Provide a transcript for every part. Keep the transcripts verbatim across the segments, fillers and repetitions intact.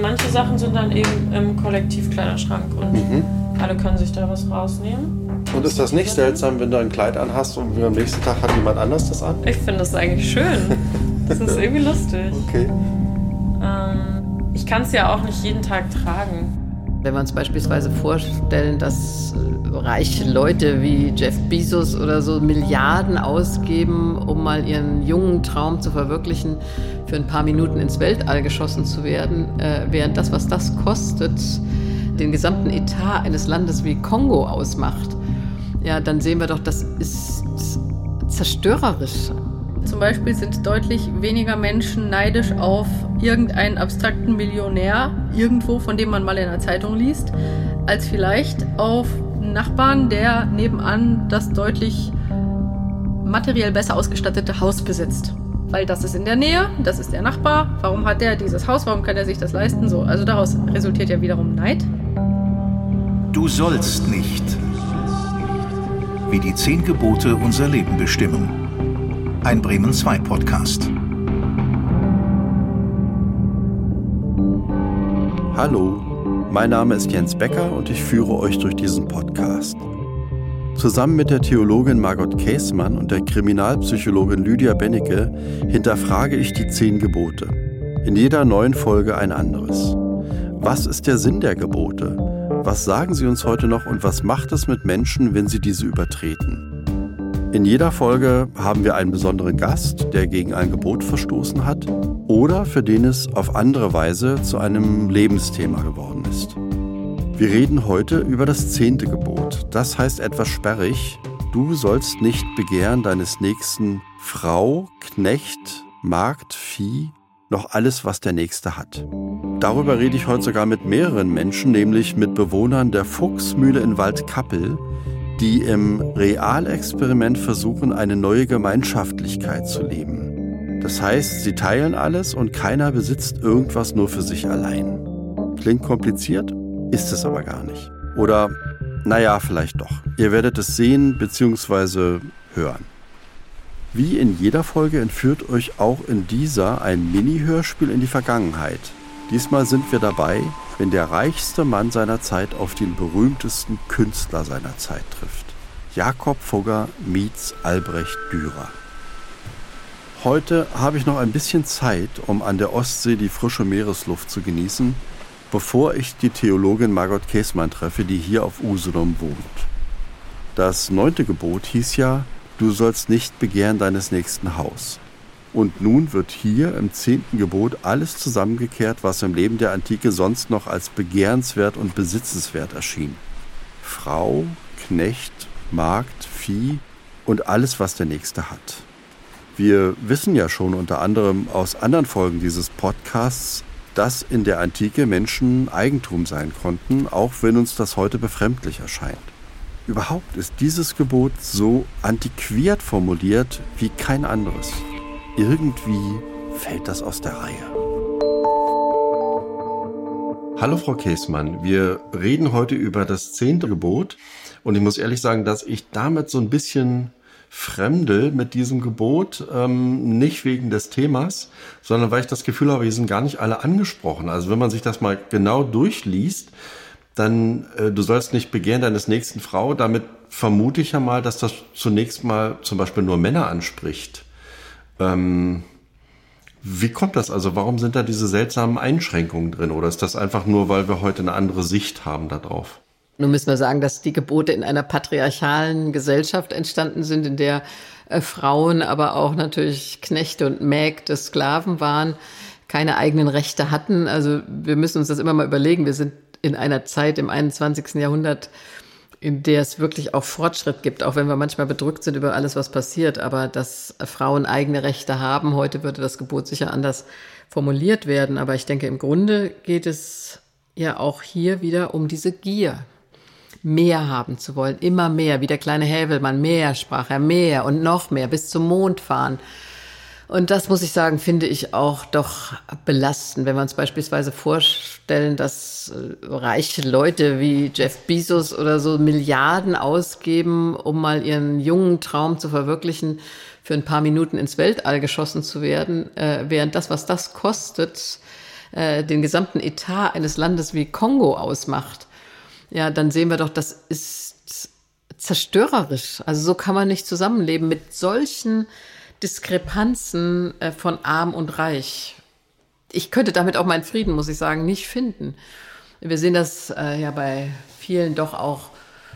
manche Sachen sind dann eben im Kollektivkleiderschrank und mhm. alle können sich da was rausnehmen. Und ist das nicht seltsam, wenn du ein Kleid anhast und am nächsten Tag hat jemand anders das an? Ich finde das eigentlich schön. Das ist irgendwie lustig. Okay. Ähm, ich kann es ja auch nicht jeden Tag tragen. Wenn wir uns beispielsweise vorstellen, dass reiche Leute wie Jeff Bezos oder so Milliarden ausgeben, um mal ihren jungen Traum zu verwirklichen, für ein paar Minuten ins Weltall geschossen zu werden, äh, während das, was das kostet, den gesamten Etat eines Landes wie Kongo ausmacht, ja, dann sehen wir doch, das ist zerstörerisch. Zum Beispiel sind deutlich weniger Menschen neidisch auf irgendeinen abstrakten Millionär irgendwo, von dem man mal in der Zeitung liest, als vielleicht auf einen Nachbarn, der nebenan das deutlich materiell besser ausgestattete Haus besitzt. Weil das ist in der Nähe, das ist der Nachbar. Warum hat der dieses Haus? Warum kann er sich das leisten? So, also daraus resultiert ja wiederum Neid. Du sollst nicht. Wie die zehn Gebote unser Leben bestimmen. Ein Bremen zwei Podcast. Hallo, mein Name ist Jens Becker und ich führe euch durch diesen Podcast. Zusammen mit der Theologin Margot Käßmann und der Kriminalpsychologin Lydia Bennecke hinterfrage ich die zehn Gebote. In jeder neuen Folge ein anderes. Was ist der Sinn der Gebote? Was sagen sie uns heute noch und was macht es mit Menschen, wenn sie diese übertreten? In jeder Folge haben wir einen besonderen Gast, der gegen ein Gebot verstoßen hat oder für den es auf andere Weise zu einem Lebensthema geworden ist. Wir reden heute über das zehnte Gebot. Das heißt etwas sperrig: Du sollst nicht begehren deines Nächsten Frau, Knecht, Magd, Vieh, noch alles, was der Nächste hat. Darüber rede ich heute sogar mit mehreren Menschen, nämlich mit Bewohnern der Fuchsmühle in Waldkappel, die im Realexperiment versuchen, eine neue Gemeinschaftlichkeit zu leben. Das heißt, sie teilen alles und keiner besitzt irgendwas nur für sich allein. Klingt kompliziert, ist es aber gar nicht. Oder, naja, vielleicht doch. Ihr werdet es sehen bzw. hören. Wie in jeder Folge entführt euch auch in dieser ein Mini-Hörspiel in die Vergangenheit. Diesmal sind wir dabei, wenn der reichste Mann seiner Zeit auf den berühmtesten Künstler seiner Zeit trifft. Jakob Fugger meets Albrecht Dürer. Heute habe ich noch ein bisschen Zeit, um an der Ostsee die frische Meeresluft zu genießen, bevor ich die Theologin Margot Käßmann treffe, die hier auf Usedom wohnt. Das neunte Gebot hieß ja: Du sollst nicht begehren deines nächsten Haus. Und nun wird hier im zehnten Gebot alles zusammengekehrt, was im Leben der Antike sonst noch als begehrenswert und besitzenswert erschien. Frau, Knecht, Magd, Vieh und alles, was der Nächste hat. Wir wissen ja schon unter anderem aus anderen Folgen dieses Podcasts, dass in der Antike Menschen Eigentum sein konnten, auch wenn uns das heute befremdlich erscheint. Überhaupt ist dieses Gebot so antiquiert formuliert wie kein anderes. Irgendwie fällt das aus der Reihe. Hallo Frau Käßmann, wir reden heute über das zehnte Gebot und ich muss ehrlich sagen, dass ich damit so ein bisschen fremdel mit diesem Gebot, ähm, nicht wegen des Themas, sondern weil ich das Gefühl habe, wir sind gar nicht alle angesprochen. Also wenn man sich das mal genau durchliest, dann äh, du sollst nicht begehren deines nächsten Frau, damit vermute ich ja mal, dass das zunächst mal zum Beispiel nur Männer anspricht. Ähm, wie kommt das? Also warum sind da diese seltsamen Einschränkungen drin? Oder ist das einfach nur, weil wir heute eine andere Sicht haben darauf? Nun müssen wir sagen, dass die Gebote in einer patriarchalen Gesellschaft entstanden sind, in der äh, Frauen, aber auch natürlich Knechte und Mägde, Sklaven waren, keine eigenen Rechte hatten. Also wir müssen uns das immer mal überlegen. Wir sind in einer Zeit im einundzwanzigsten Jahrhundert, in der es wirklich auch Fortschritt gibt, auch wenn wir manchmal bedrückt sind über alles, was passiert, aber dass Frauen eigene Rechte haben. Heute würde das Gebot sicher anders formuliert werden, aber ich denke, im Grunde geht es ja auch hier wieder um diese Gier, mehr haben zu wollen, immer mehr, wie der kleine Häwelmann, mehr sprach er, mehr und noch mehr, bis zum Mond fahren. Und das, muss ich sagen, finde ich auch doch belastend, wenn wir uns beispielsweise vorstellen, dass reiche Leute wie Jeff Bezos oder so Milliarden ausgeben, um mal ihren jungen Traum zu verwirklichen, für ein paar Minuten ins Weltall geschossen zu werden, äh, während das, was das kostet, äh, den gesamten Etat eines Landes wie Kongo ausmacht, ja, dann sehen wir doch, das ist zerstörerisch. Also so kann man nicht zusammenleben mit solchen Diskrepanzen äh, von Arm und Reich. Ich könnte damit auch meinen Frieden, muss ich sagen, nicht finden. Wir sehen das äh, ja bei vielen doch auch,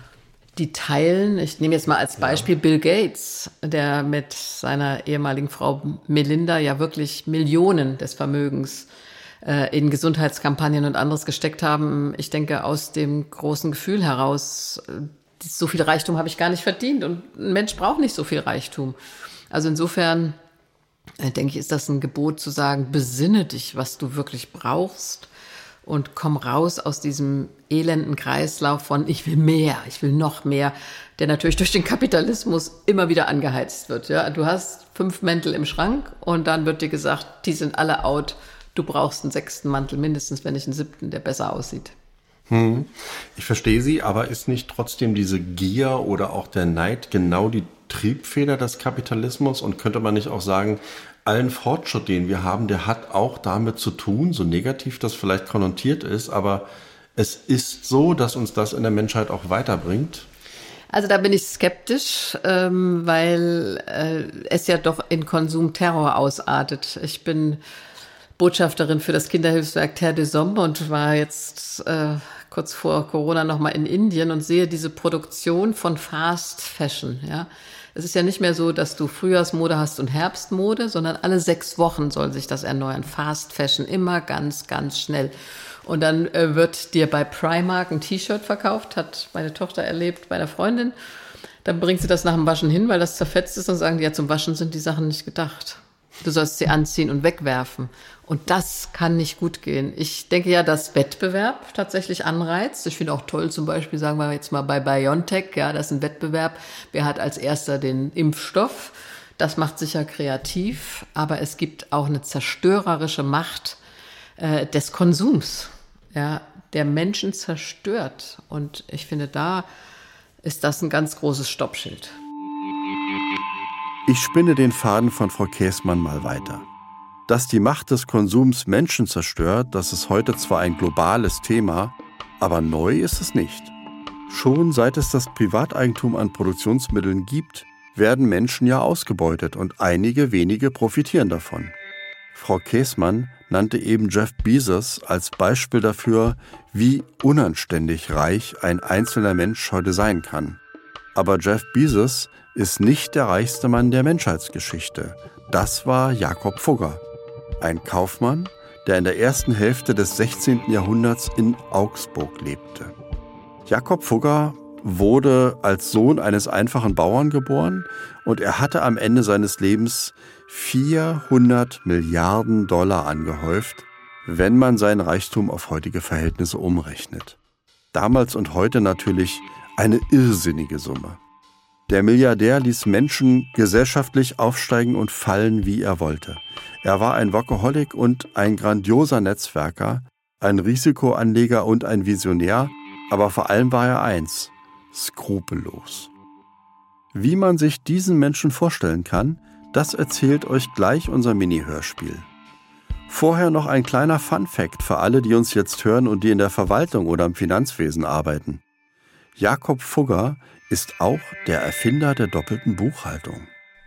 die teilen. Ich nehme jetzt mal als Beispiel ja. Bill Gates, der mit seiner ehemaligen Frau Melinda ja wirklich Millionen des Vermögens äh, in Gesundheitskampagnen und anderes gesteckt haben. Ich denke, aus dem großen Gefühl heraus, so viel Reichtum habe ich gar nicht verdient. Und ein Mensch braucht nicht so viel Reichtum. Also insofern äh, denke ich, ist das ein Gebot zu sagen, besinne dich, was du wirklich brauchst. Und komm raus aus diesem elenden Kreislauf von ich will mehr, ich will noch mehr, der natürlich durch den Kapitalismus immer wieder angeheizt wird. Ja, du hast fünf Mäntel im Schrank und dann wird dir gesagt, die sind alle out, du brauchst einen sechsten Mantel mindestens, wenn nicht einen siebten, der besser aussieht. Hm. Ich verstehe Sie, aber ist nicht trotzdem diese Gier oder auch der Neid genau die Triebfeder des Kapitalismus? Und könnte man nicht auch sagen, allen Fortschritt, den wir haben, der hat auch damit zu tun, so negativ das vielleicht konnotiert ist, aber es ist so, dass uns das in der Menschheit auch weiterbringt? Also da bin ich skeptisch, ähm, weil äh, es ja doch in Konsumterror ausartet. Ich bin Botschafterin für das Kinderhilfswerk Terre des Hommes und war jetzt äh, kurz vor Corona noch mal in Indien und sehe diese Produktion von Fast Fashion, ja. Es ist ja nicht mehr so, dass du Frühjahrsmode hast und Herbstmode, sondern alle sechs Wochen soll sich das erneuern. Fast Fashion, immer ganz, ganz schnell. Und dann äh, wird dir bei Primark ein T-Shirt verkauft, hat meine Tochter erlebt bei einer Freundin. Dann bringt sie das nach dem Waschen hin, weil das zerfetzt ist und sagen die, ja, zum Waschen sind die Sachen nicht gedacht. Du sollst sie anziehen und wegwerfen. Und das kann nicht gut gehen. Ich denke ja, dass Wettbewerb tatsächlich anreizt. Ich finde auch toll, zum Beispiel, sagen wir jetzt mal bei BioNTech, ja, das ist ein Wettbewerb. Wer hat als erster den Impfstoff? Das macht sicher kreativ. Aber es gibt auch eine zerstörerische Macht äh, des Konsums, ja, der Menschen zerstört. Und ich finde, da ist das ein ganz großes Stoppschild. Ich spinne den Faden von Frau Käßmann mal weiter. Dass die Macht des Konsums Menschen zerstört, das ist heute zwar ein globales Thema, aber neu ist es nicht. Schon seit es das Privateigentum an Produktionsmitteln gibt, werden Menschen ja ausgebeutet und einige wenige profitieren davon. Frau Käßmann nannte eben Jeff Bezos als Beispiel dafür, wie unanständig reich ein einzelner Mensch heute sein kann. Aber Jeff Bezos ist nicht der reichste Mann der Menschheitsgeschichte. Das war Jakob Fugger, ein Kaufmann, der in der ersten Hälfte des sechzehnten Jahrhunderts in Augsburg lebte. Jakob Fugger wurde als Sohn eines einfachen Bauern geboren und er hatte am Ende seines Lebens vierhundert Milliarden Dollar angehäuft, wenn man seinen Reichtum auf heutige Verhältnisse umrechnet. Damals und heute natürlich eine irrsinnige Summe. Der Milliardär ließ Menschen gesellschaftlich aufsteigen und fallen, wie er wollte. Er war ein Workaholic und ein grandioser Netzwerker, ein Risikoanleger und ein Visionär, aber vor allem war er eins: skrupellos. Wie man sich diesen Menschen vorstellen kann, das erzählt euch gleich unser Mini-Hörspiel. Vorher noch ein kleiner Fun-Fact für alle, die uns jetzt hören und die in der Verwaltung oder im Finanzwesen arbeiten. Jakob Fugger ist auch der Erfinder der doppelten Buchhaltung.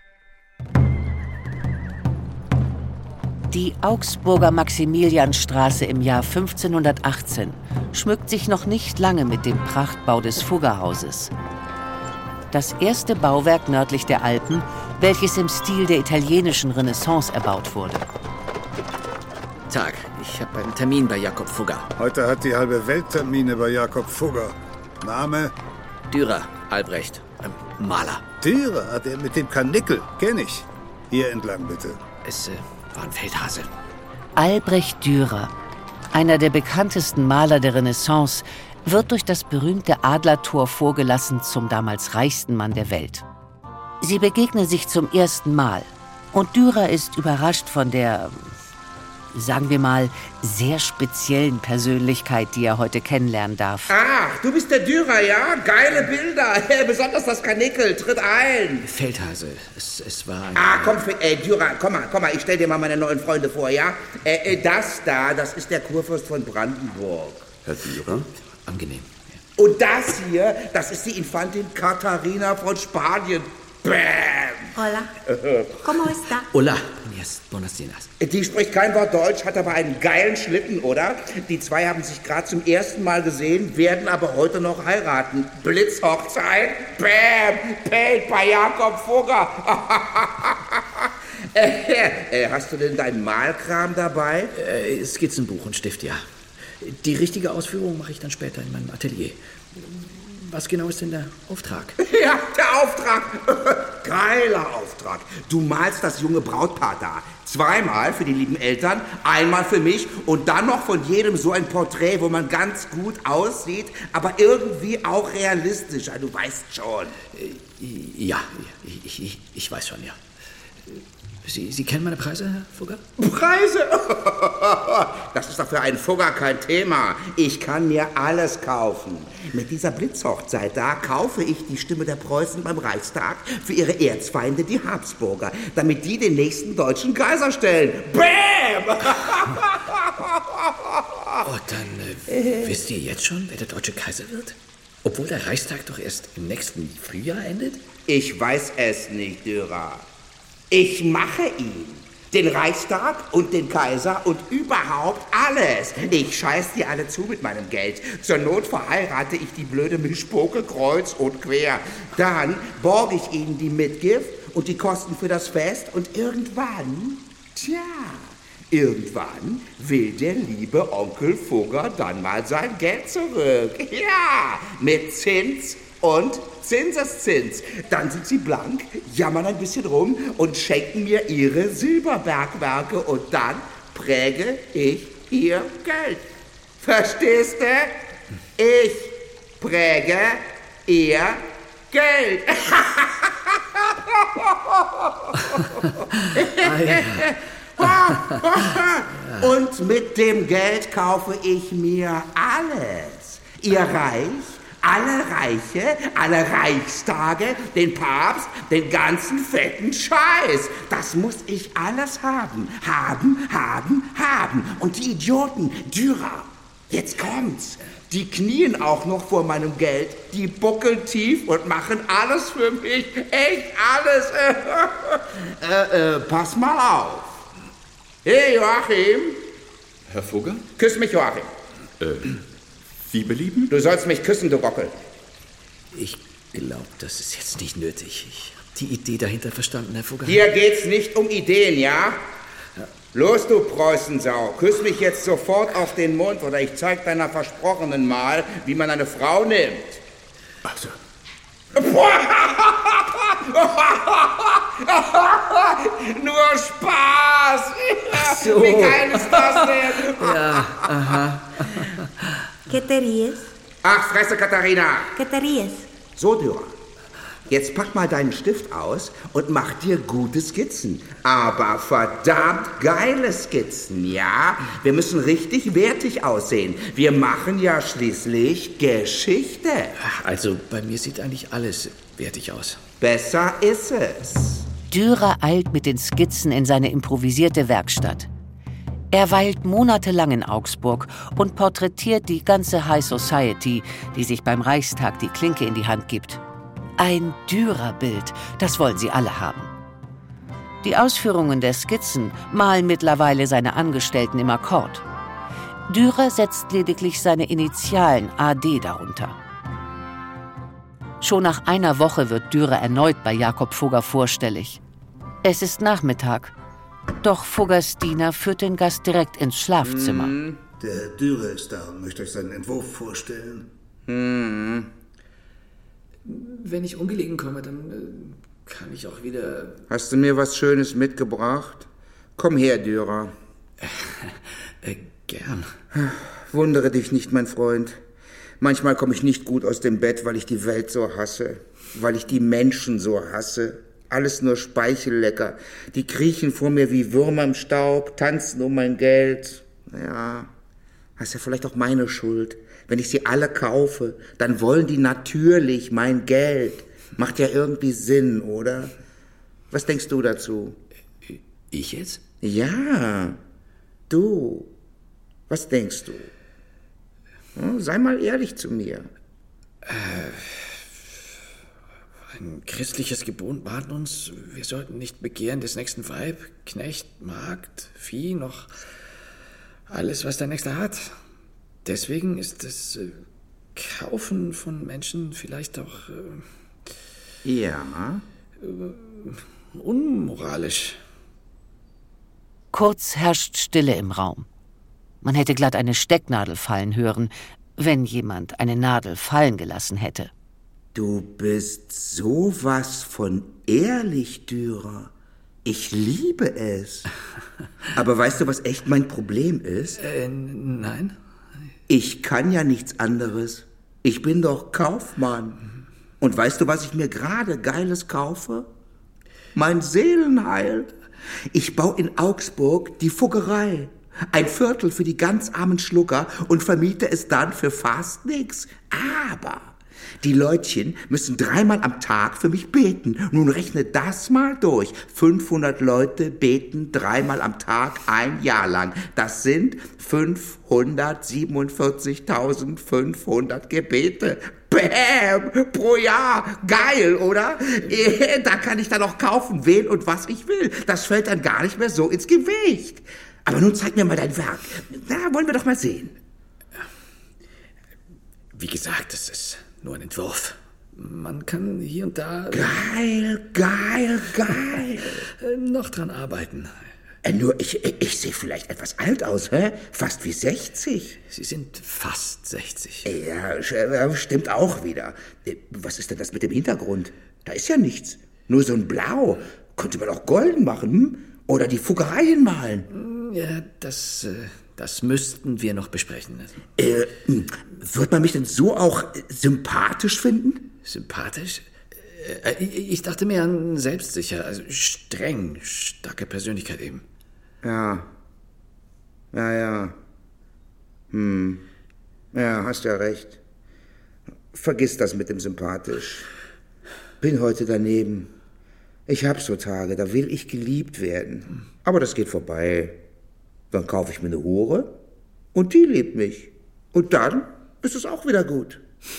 Die Augsburger Maximilianstraße im Jahr fünfzehnhundertachtzehn schmückt sich noch nicht lange mit dem Prachtbau des Fuggerhauses. Das erste Bauwerk nördlich der Alpen, welches im Stil der italienischen Renaissance erbaut wurde. Tag, ich habe einen Termin bei Jakob Fugger. Heute hat die halbe Welt Termine bei Jakob Fugger. Name? Dürer, Albrecht, ähm, Maler. Dürer, der mit dem Karnickel, kenn ich. Hier entlang, bitte. Es äh, war ein Feldhase. Albrecht Dürer, einer der bekanntesten Maler der Renaissance, wird durch das berühmte Adlertor vorgelassen zum damals reichsten Mann der Welt. Sie begegnen sich zum ersten Mal und Dürer ist überrascht von der sagen wir mal, sehr speziellen Persönlichkeit, die er heute kennenlernen darf. Ach, du bist der Dürer, ja? Geile Bilder. Besonders das Karnickel. Tritt ein. Feldhase, es, es war ein... Ah, komm, äh, Dürer, komm mal, komm mal. Ich stell dir mal meine neuen Freunde vor, ja? Äh, das da, das ist der Kurfürst von Brandenburg. Herr Dürer? Angenehm. Und das hier, das ist die Infantin Katharina von Spanien. Bam! Hola. ¿Cómo está? Hola. Yes, buenas dinas. Die spricht kein Wort Deutsch, hat aber einen geilen Schlitten, oder? Die zwei haben sich gerade zum ersten Mal gesehen, werden aber heute noch heiraten. Blitzhochzeit. Bam! Paid bei Jakob Fugger. äh, hast du denn deinen Malkram dabei? Äh, Skizzenbuch und Stift, ja. Die richtige Ausführung mache ich dann später in meinem Atelier. Was genau ist denn der Auftrag? Ja, der Auftrag. Geiler Auftrag. Du malst das junge Brautpaar da. Zweimal für die lieben Eltern, einmal für mich und dann noch von jedem so ein Porträt, wo man ganz gut aussieht, aber irgendwie auch realistisch. Du weißt schon. Ja, ich, ich, ich weiß schon, ja. Sie, Sie kennen meine Preise, Herr Fugger? Preise? Das ist doch für einen Fugger kein Thema. Ich kann mir alles kaufen. Mit dieser Blitzhochzeit da kaufe ich die Stimme der Preußen beim Reichstag für ihre Erzfeinde, die Habsburger, damit die den nächsten deutschen Kaiser stellen. Bam! Oh, dann äh, wisst ihr jetzt schon, wer der deutsche Kaiser wird? Obwohl der Reichstag doch erst im nächsten Frühjahr endet? Ich weiß es nicht, Dürer. Ich mache ihn. Den Reichstag und den Kaiser und überhaupt alles. Ich scheiß dir alle zu mit meinem Geld. Zur Not verheirate ich die blöde Mischpoke kreuz und quer. Dann borge ich ihnen die Mitgift und die Kosten für das Fest. Und irgendwann, tja, irgendwann will der liebe Onkel Fugger dann mal sein Geld zurück. Ja, mit Zins und Zinseszins. Dann sind sie blank, jammern ein bisschen rum und schenken mir ihre Silberbergwerke und dann präge ich ihr Geld. Verstehst du? Ich präge ihr Geld. Und mit dem Geld kaufe ich mir alles. Ihr Reich, alle Reiche, alle Reichstage, den Papst, den ganzen fetten Scheiß. Das muss ich alles haben. Haben, haben, haben. Und die Idioten, Dürer, jetzt kommt's. Die knien auch noch vor meinem Geld. Die buckeln tief und machen alles für mich. Echt alles. äh, äh, pass mal auf. Hey, Joachim. Herr Fugger? Küss mich, Joachim. Äh... Wie belieben? Du sollst mich küssen, du Gockel. Ich glaube, das ist jetzt nicht nötig. Ich habe die Idee dahinter verstanden, Herr Fugger. Hier geht's nicht um Ideen, ja? Ja. Los, du Preußensau, küss mich jetzt sofort auf den Mund oder ich zeig deiner Versprochenen mal, wie man eine Frau nimmt. Also. Nur Spaß! Ach so. Wie geil ist das denn? Ja, aha. ¿Qué te ríes? Ach, Fresse, Katharina! ¿Qué te ríes? So, Dürer. Jetzt pack mal deinen Stift aus und mach dir gute Skizzen. Aber verdammt geile Skizzen, ja? Wir müssen richtig wertig aussehen. Wir machen ja schließlich Geschichte. Also, bei mir sieht eigentlich alles wertig aus. Besser ist es. Dürer eilt mit den Skizzen in seine improvisierte Werkstatt. Er weilt monatelang in Augsburg und porträtiert die ganze High Society, die sich beim Reichstag die Klinke in die Hand gibt. Ein Dürer-Bild, das wollen sie alle haben. Die Ausführungen der Skizzen malen mittlerweile seine Angestellten im Akkord. Dürer setzt lediglich seine Initialen A D darunter. Schon nach einer Woche wird Dürer erneut bei Jakob Fugger vorstellig. Es ist Nachmittag. Doch Fuggers Diener führt den Gast direkt ins Schlafzimmer. Hm, der Dürer ist da und möchte euch seinen Entwurf vorstellen. Hm. Wenn ich ungelegen komme, dann äh, kann ich auch wieder... Hast du mir was Schönes mitgebracht? Komm her, Dürer. Äh, äh, gern. Wundere dich nicht, mein Freund. Manchmal komme ich nicht gut aus dem Bett, weil ich die Welt so hasse. Weil ich die Menschen so hasse. Alles nur speichellecker. Die kriechen vor mir wie Würmer im Staub, tanzen um mein Geld. Ja, das ist ja vielleicht auch meine Schuld. Wenn ich sie alle kaufe, dann wollen die natürlich mein Geld. Macht ja irgendwie Sinn, oder? Was denkst du dazu? Ich jetzt? Ja, du. Was denkst du? Ja, sei mal ehrlich zu mir. Äh, ein christliches Gebot bat uns, wir sollten nicht begehren des nächsten Weib, Knecht, Magd, Vieh, noch alles, was der Nächste hat. Deswegen ist das äh, Kaufen von Menschen vielleicht auch äh, ja äh, unmoralisch. Kurz herrscht Stille im Raum. Man hätte glatt eine Stecknadel fallen hören, wenn jemand eine Nadel fallen gelassen hätte. Du bist sowas von ehrlich, Dürer. Ich liebe es. Aber weißt du, was echt mein Problem ist? Äh, nein. Ich kann ja nichts anderes. Ich bin doch Kaufmann. Und weißt du, was ich mir gerade Geiles kaufe? Mein Seelenheil. Ich baue in Augsburg die Fuggerei. Ein Viertel für die ganz armen Schlucker und vermiete es dann für fast nix. Aber die Leutchen müssen dreimal am Tag für mich beten. Nun rechne das mal durch. fünfhundert Leute beten dreimal am Tag ein Jahr lang. Das sind fünfhundertsiebenundvierzigtausendfünfhundert Gebete. Bäm! Pro Jahr. Geil, oder? Da kann ich dann auch kaufen, wen und was ich will. Das fällt dann gar nicht mehr so ins Gewicht. Aber nun zeig mir mal dein Werk. Na, wollen wir doch mal sehen. Wie gesagt, es ist nur ein Entwurf. Man kann hier und da... Geil, geil, geil. Äh, noch dran arbeiten. Äh, nur, ich, ich, ich sehe vielleicht etwas alt aus, hä? Fast wie sechzig. Sie sind fast sechzig. Ja, stimmt auch wieder. Was ist denn das mit dem Hintergrund? Da ist ja nichts. Nur so ein Blau. Könnte man auch golden machen, hm? Oder die Fuggereien malen. Ja, das, das müssten wir noch besprechen. Äh, wird man mich denn so auch sympathisch finden? Sympathisch? Äh, ich dachte mehr an selbstsicher, also streng, starke Persönlichkeit eben. Ja. Ja, ja. Hm. Ja, hast ja recht. Vergiss das mit dem sympathisch. Bin heute daneben. Ich hab so Tage, da will ich geliebt werden. Aber das geht vorbei. Dann kaufe ich mir eine Hure und die liebt mich. Und dann ist es auch wieder gut.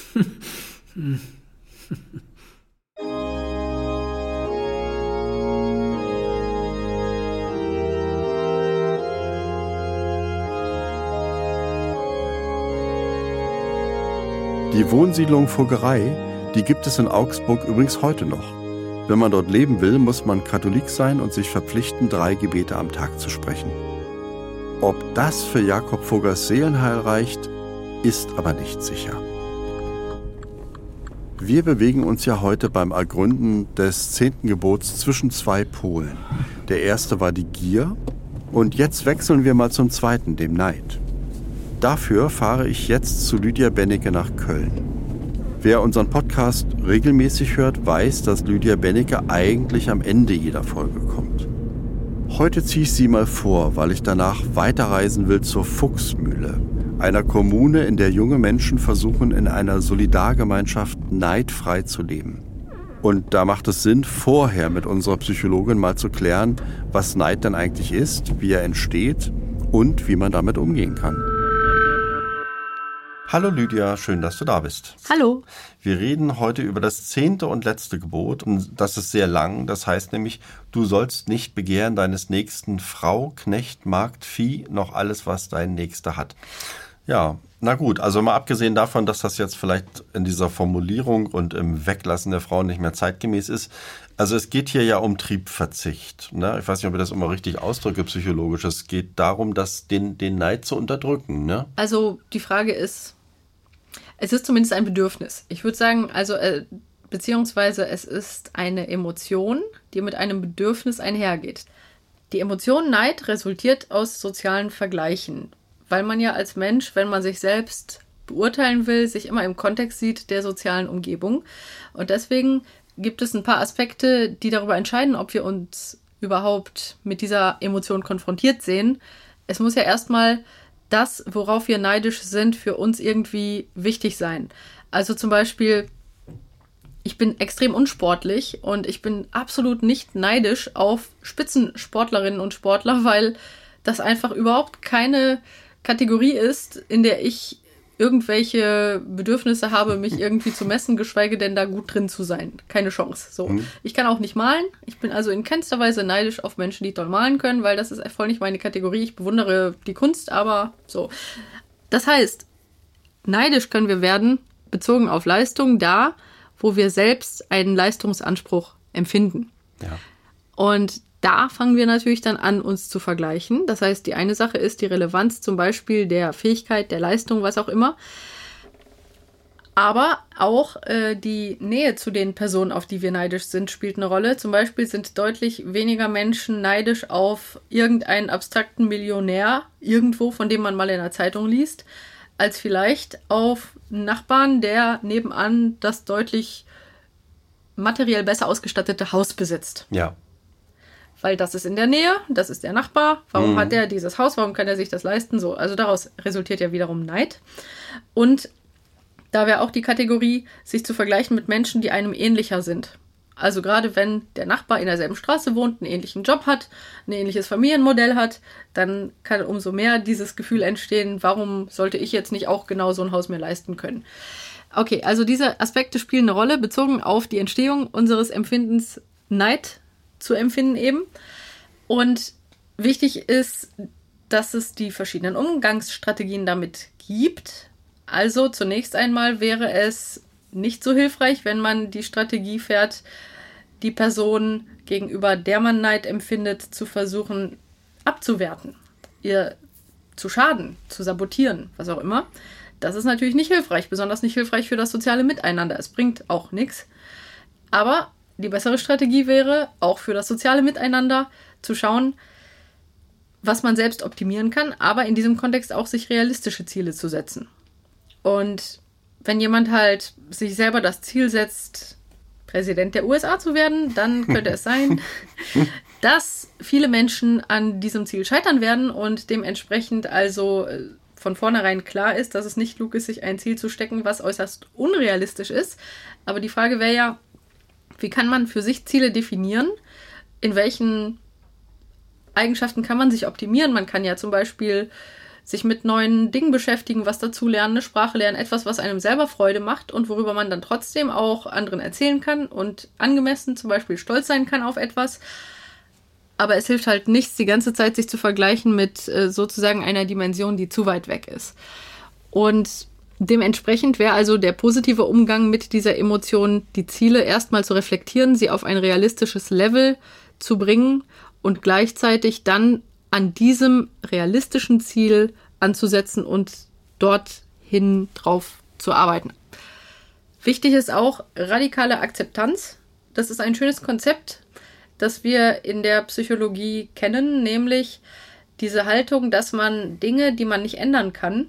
Die Wohnsiedlung Fuggerei, die gibt es in Augsburg übrigens heute noch. Wenn man dort leben will, muss man Katholik sein und sich verpflichten, drei Gebete am Tag zu sprechen. Ob das für Jakob Fuggers Seelenheil reicht, ist aber nicht sicher. Wir bewegen uns ja heute beim Ergründen des zehnten Gebots zwischen zwei Polen. Der erste war die Gier und jetzt wechseln wir mal zum zweiten, dem Neid. Dafür fahre ich jetzt zu Lydia Bennecke nach Köln. Wer unseren Podcast regelmäßig hört, weiß, dass Lydia Bennecke eigentlich am Ende jeder Folge kommt. Heute ziehe ich sie mal vor, weil ich danach weiterreisen will zur Fuchsmühle, einer Kommune, in der junge Menschen versuchen, in einer Solidargemeinschaft neidfrei zu leben. Und da macht es Sinn, vorher mit unserer Psychologin mal zu klären, was Neid denn eigentlich ist, wie er entsteht und wie man damit umgehen kann. Hallo Lydia, schön, dass du da bist. Hallo. Wir reden heute über das zehnte und letzte Gebot und das ist sehr lang. Das heißt nämlich, du sollst nicht begehren deines Nächsten Frau, Knecht, Magd, Vieh, noch alles, was dein Nächster hat. Ja, na gut, also mal abgesehen davon, dass das jetzt vielleicht in dieser Formulierung und im Weglassen der Frauen nicht mehr zeitgemäß ist. Also es geht hier ja um Triebverzicht. Ne? Ich weiß nicht, ob ich das immer richtig ausdrücke, psychologisch. Es geht darum, dass den, den Neid zu unterdrücken. Ne? Also die Frage ist, es ist zumindest ein Bedürfnis. Ich würde sagen, also äh, beziehungsweise es ist eine Emotion, die mit einem Bedürfnis einhergeht. Die Emotion Neid resultiert aus sozialen Vergleichen, weil man ja als Mensch, wenn man sich selbst beurteilen will, sich immer im Kontext sieht der sozialen Umgebung. Und deswegen gibt es ein paar Aspekte, die darüber entscheiden, ob wir uns überhaupt mit dieser Emotion konfrontiert sehen. Es muss ja erstmal das, worauf wir neidisch sind, für uns irgendwie wichtig sein. Also zum Beispiel, ich bin extrem unsportlich und ich bin absolut nicht neidisch auf Spitzensportlerinnen und Sportler, weil das einfach überhaupt keine Kategorie ist, in der ich irgendwelche Bedürfnisse habe, mich irgendwie zu messen, geschweige denn da gut drin zu sein. Keine Chance. So. Mhm. Ich kann auch nicht malen. Ich bin also in keinster Weise neidisch auf Menschen, die toll malen können, weil das ist voll nicht meine Kategorie. Ich bewundere die Kunst, aber so. Das heißt, neidisch können wir werden, bezogen auf Leistung, da, wo wir selbst einen Leistungsanspruch empfinden. Ja. Und da fangen wir natürlich dann an, uns zu vergleichen. Das heißt, die eine Sache ist die Relevanz zum Beispiel der Fähigkeit, der Leistung, was auch immer. Aber auch äh, die Nähe zu den Personen, auf die wir neidisch sind, spielt eine Rolle. Zum Beispiel sind deutlich weniger Menschen neidisch auf irgendeinen abstrakten Millionär irgendwo, von dem man mal in der Zeitung liest, als vielleicht auf einen Nachbarn, der nebenan das deutlich materiell besser ausgestattete Haus besitzt. Ja. Weil das ist in der Nähe, das ist der Nachbar. Warum Mhm. hat der dieses Haus? Warum kann er sich das leisten? So, also daraus resultiert ja wiederum Neid. Und da wäre auch die Kategorie, sich zu vergleichen mit Menschen, die einem ähnlicher sind. Also gerade wenn der Nachbar in derselben Straße wohnt, einen ähnlichen Job hat, ein ähnliches Familienmodell hat, dann kann umso mehr dieses Gefühl entstehen, warum sollte ich jetzt nicht auch genau so ein Haus mir leisten können? Okay, also diese Aspekte spielen eine Rolle, bezogen auf die Entstehung unseres Empfindens, Neid zu empfinden eben. Und wichtig ist, dass es die verschiedenen Umgangsstrategien damit gibt. Also zunächst einmal wäre es nicht so hilfreich, wenn man die Strategie fährt, die Person, gegenüber der man Neid empfindet, zu versuchen abzuwerten, ihr zu schaden, zu sabotieren, was auch immer. Das ist natürlich nicht hilfreich, besonders nicht hilfreich für das soziale Miteinander. Es bringt auch nichts. Aber die bessere Strategie wäre, auch für das soziale Miteinander zu schauen, was man selbst optimieren kann, aber in diesem Kontext auch sich realistische Ziele zu setzen. Und wenn jemand halt sich selber das Ziel setzt, Präsident der U S A zu werden, dann könnte es sein, dass viele Menschen an diesem Ziel scheitern werden und dementsprechend also von vornherein klar ist, dass es nicht klug ist, sich ein Ziel zu stecken, was äußerst unrealistisch ist. Aber die Frage wäre ja, wie kann man für sich Ziele definieren? In welchen Eigenschaften kann man sich optimieren? Man kann ja zum Beispiel sich mit neuen Dingen beschäftigen, was dazu lernen, eine Sprache lernen, etwas, was einem selber Freude macht und worüber man dann trotzdem auch anderen erzählen kann und angemessen zum Beispiel stolz sein kann auf etwas. Aber es hilft halt nichts, die ganze Zeit sich zu vergleichen mit äh, sozusagen einer Dimension, die zu weit weg ist. Und dementsprechend wäre also der positive Umgang mit dieser Emotion, die Ziele erstmal zu reflektieren, sie auf ein realistisches Level zu bringen und gleichzeitig dann an diesem realistischen Ziel anzusetzen und dorthin drauf zu arbeiten. Wichtig ist auch radikale Akzeptanz. Das ist ein schönes Konzept, das wir in der Psychologie kennen, nämlich diese Haltung, dass man Dinge, die man nicht ändern kann,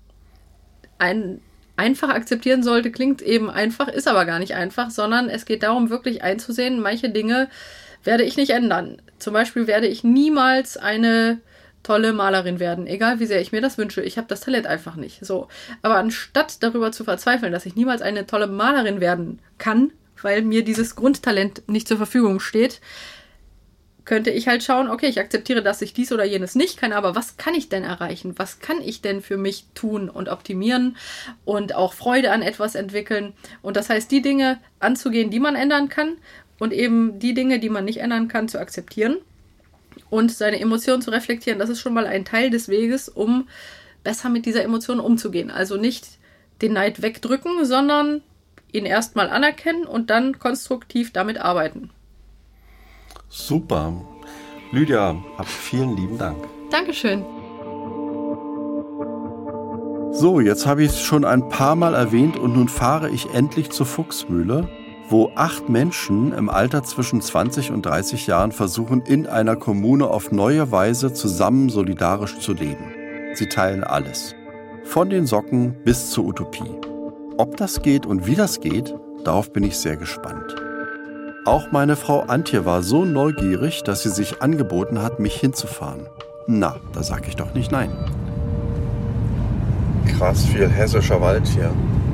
ein, einfach akzeptieren sollte. Klingt eben einfach, ist aber gar nicht einfach, sondern es geht darum, wirklich einzusehen, manche Dinge werde ich nicht ändern. Zum Beispiel werde ich niemals eine tolle Malerin werden, egal wie sehr ich mir das wünsche. Ich habe das Talent einfach nicht. So. Aber anstatt darüber zu verzweifeln, dass ich niemals eine tolle Malerin werden kann, weil mir dieses Grundtalent nicht zur Verfügung steht, könnte ich halt schauen, okay, ich akzeptiere, dass ich dies oder jenes nicht kann, aber was kann ich denn erreichen? Was kann ich denn für mich tun und optimieren und auch Freude an etwas entwickeln? Und das heißt, die Dinge anzugehen, die man ändern kann und eben die Dinge, die man nicht ändern kann, zu akzeptieren und seine Emotionen zu reflektieren. Das ist schon mal ein Teil des Weges, um besser mit dieser Emotion umzugehen. Also nicht den Neid wegdrücken, sondern ihn erstmal anerkennen und dann konstruktiv damit arbeiten. Super. Lydia, vielen lieben Dank. Dankeschön. So, jetzt habe ich es schon ein paar Mal erwähnt und nun fahre ich endlich zur Fuchsmühle, wo acht Menschen im Alter zwischen zwanzig und dreißig Jahren versuchen, in einer Kommune auf neue Weise zusammen solidarisch zu leben. Sie teilen alles. Von den Socken bis zur Utopie. Ob das geht und wie das geht, darauf bin ich sehr gespannt. Auch meine Frau Antje war so neugierig, dass sie sich angeboten hat, mich hinzufahren. Na, da sag ich doch nicht nein. Krass viel hessischer Wald hier.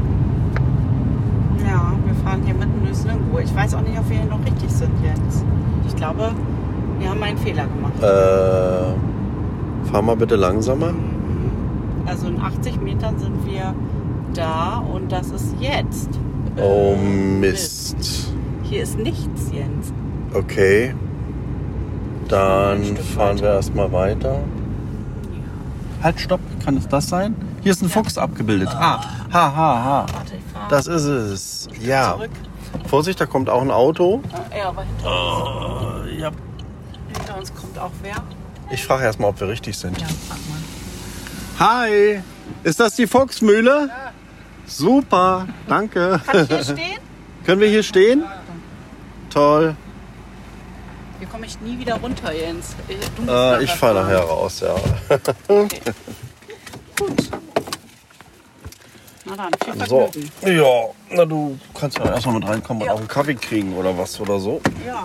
Ja, wir fahren hier mitten durchs Nirgendwo. Ich weiß auch nicht, ob wir hier noch richtig sind jetzt. Ich glaube, wir haben einen Fehler gemacht. Äh, fahr mal bitte langsamer. Also in achtzig Metern sind wir da und das ist jetzt. Oh Mist. Mist. Hier ist nichts, Jens. Okay. Dann fahren wir erstmal weiter. Halt, stopp. Kann es das sein? Hier ist ein ja. Fuchs abgebildet. Ah, ha, ha, ha. Warte, ich fahr. Das ist es. Ja. Zurück. Vorsicht, da kommt auch ein Auto. Ja, aber hinter oh, uns. Ja. Hinter uns kommt auch wer. Ich frage erstmal, ob wir richtig sind. Ja, frag mal. Hi. Ist das die Fuchsmühle? Ja. Super. Danke. Kann ich hier stehen? Können wir hier stehen? Toll. Hier komme ich nie wieder runter, Jens. Du äh, ich fahre nachher raus, ja. Okay. Gut. Na dann, viel Vergnügen. So. Ja, na du kannst ja erstmal mit reinkommen ja. und auch einen Kaffee kriegen oder was oder so. Ja.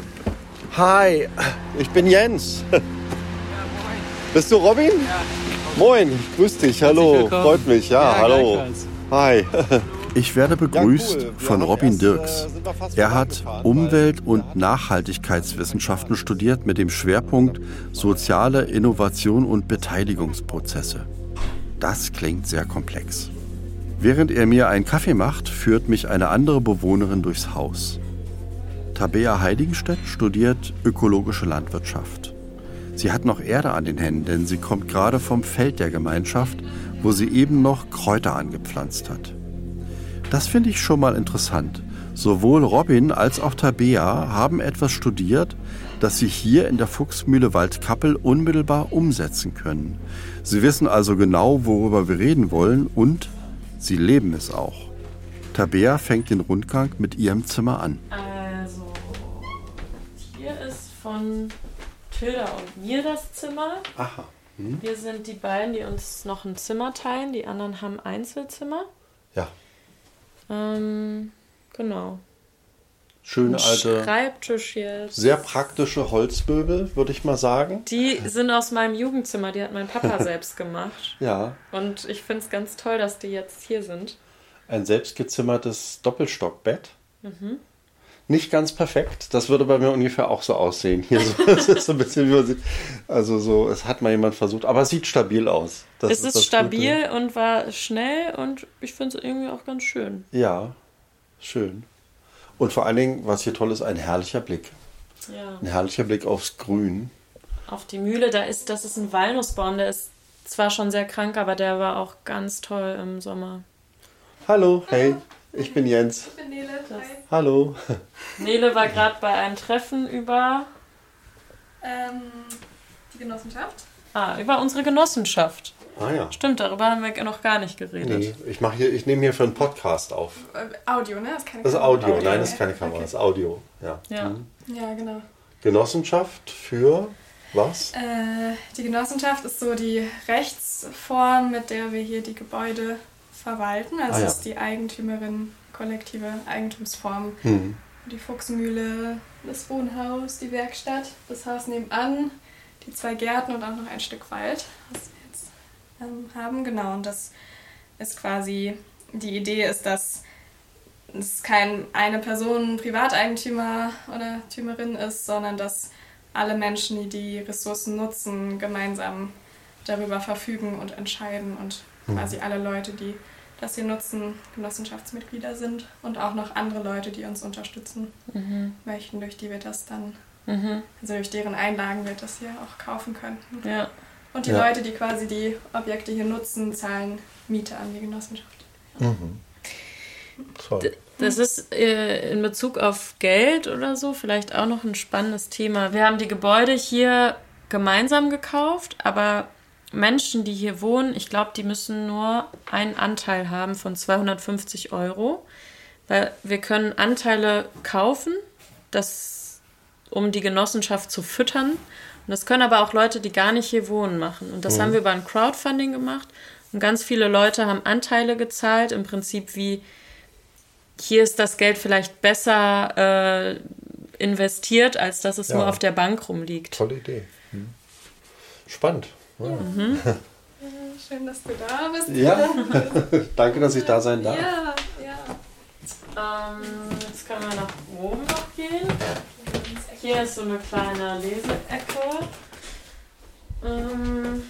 Hi, ich bin Jens. Ja, moin. Bist du Robin? Ja. Moin, grüß dich, hallo. Freut mich, ja, ja hallo. Hi. Ich werde begrüßt ja, cool. von Robin Dirks. Äh, er hat Umwelt- und Nachhaltigkeitswissenschaften studiert mit dem Schwerpunkt soziale Innovation und Beteiligungsprozesse. Das klingt sehr komplex. Während er mir einen Kaffee macht, führt mich eine andere Bewohnerin durchs Haus. Tabea Heiligenstedt studiert ökologische Landwirtschaft. Sie hat noch Erde an den Händen, denn sie kommt gerade vom Feld der Gemeinschaft, wo sie eben noch Kräuter angepflanzt hat. Das finde ich schon mal interessant. Sowohl Robin als auch Tabea haben etwas studiert, das sie hier in der Fuchsmühle Waldkappel unmittelbar umsetzen können. Sie wissen also genau, worüber wir reden wollen und sie leben es auch. Tabea fängt den Rundgang mit ihrem Zimmer an. Also, hier ist von Tilda und mir das Zimmer. Aha. Hm. Wir sind die beiden, die uns noch ein Zimmer teilen. Die anderen haben Einzelzimmer. Ja. Ähm, genau. Schöne ein alte, Schreibtisch jetzt. Sehr praktische Holzmöbel, würde ich mal sagen. Die sind aus meinem Jugendzimmer, die hat mein Papa selbst gemacht. Ja. Und ich finde es ganz toll, dass die jetzt hier sind. Ein selbstgezimmertes Doppelstockbett. Mhm. Nicht ganz perfekt, das würde bei mir ungefähr auch so aussehen. Hier so, es ist so ein bisschen, wie man sieht, also so, es hat mal jemand versucht, aber es sieht stabil aus. Das es ist, ist stabil Gute. Und war schnell und ich finde es irgendwie auch ganz schön. Ja, schön. Und vor allen Dingen, was hier toll ist, ein herrlicher Blick. Ja. Ein herrlicher Blick aufs Grün. Auf die Mühle, da ist, das ist ein Walnussbaum, der ist zwar schon sehr krank, aber der war auch ganz toll im Sommer. Hallo, hey. Ich bin Jens. Ich bin Nele. Hi. Hallo. Nele war gerade bei einem Treffen über... Ähm, die Genossenschaft. Ah, über unsere Genossenschaft. Ah ja. Stimmt, darüber haben wir noch gar nicht geredet. Nee, ich, mach hier, ich nehme hier für einen Podcast auf. Äh, Audio, ne? Das ist keine Das ist Kamera. Audio, Audio. nein, das ist keine Kamera, das ist Audio. Ja, ja. Mhm. Ja, genau. Genossenschaft für was? Äh, die Genossenschaft ist so die Rechtsform, mit der wir hier die Gebäude verwalten. Also ah, ja. ist die Eigentümerin kollektive Eigentumsform. Mhm. Die Fuchsmühle, das Wohnhaus, die Werkstatt, das Haus nebenan, die zwei Gärten und auch noch ein Stück Wald, was wir jetzt ähm, haben. Genau, und das ist quasi, die Idee ist, dass es kein eine Person Privateigentümer oder Tümerin ist, sondern dass alle Menschen, die die Ressourcen nutzen, gemeinsam darüber verfügen und entscheiden und mhm. quasi alle Leute, die das hier nutzen, Genossenschaftsmitglieder sind und auch noch andere Leute, die uns unterstützen mhm. möchten, durch die wir das dann, mhm. also durch deren Einlagen wir das hier auch kaufen könnten. Ja. Und die ja. Leute, die quasi die Objekte hier nutzen, zahlen Miete an die Genossenschaft. Mhm. Toll. Das ist äh, in Bezug auf Geld oder so vielleicht auch noch ein spannendes Thema. Wir haben die Gebäude hier gemeinsam gekauft, aber Menschen, die hier wohnen, ich glaube, die müssen nur einen Anteil haben von zweihundertfünfzig Euro, weil wir können Anteile kaufen, das, um die Genossenschaft zu füttern. Und das können aber auch Leute, die gar nicht hier wohnen, machen. Und das mhm. haben wir über ein Crowdfunding gemacht. Und ganz viele Leute haben Anteile gezahlt, im Prinzip wie hier ist das Geld vielleicht besser äh, investiert, als dass es Ja. nur auf der Bank rumliegt. Tolle Idee. Hm. Spannend. Ja. Mhm. Ja, schön, dass du da bist. Ja, danke, dass ich da sein darf. Ja, ja. Ähm, jetzt können wir nach oben noch gehen. Hier ist so eine kleine Leseecke. Ähm,